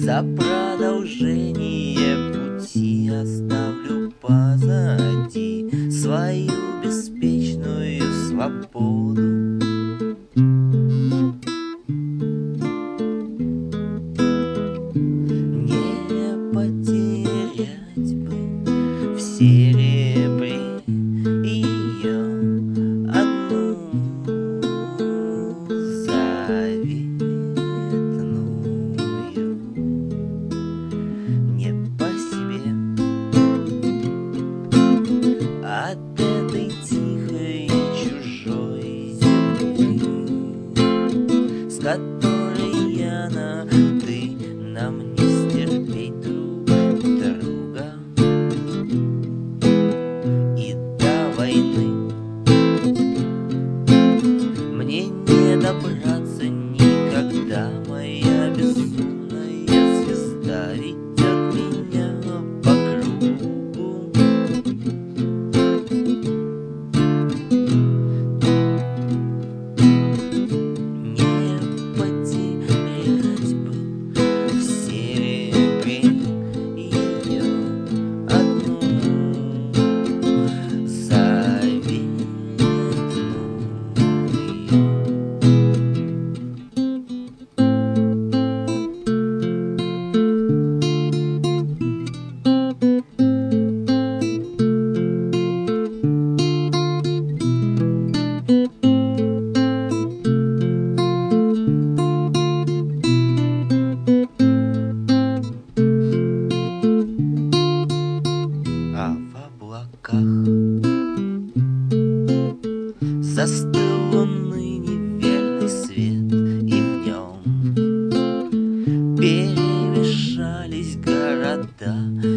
За продолжение пути оставлю позади свою беспечную свободу. Не потерять бы в серебре ее одну заветную. Не по себе от этой тихой чужой земли, с которой я ты нам не стерпеть друг друга. И до войны мне не добраться никогда, моя безумная звезда ведет меня по кругу. Не потерять бы в серебре ее одну заветную. А в облаках застыл луны неверный свет, и в нем перемешались города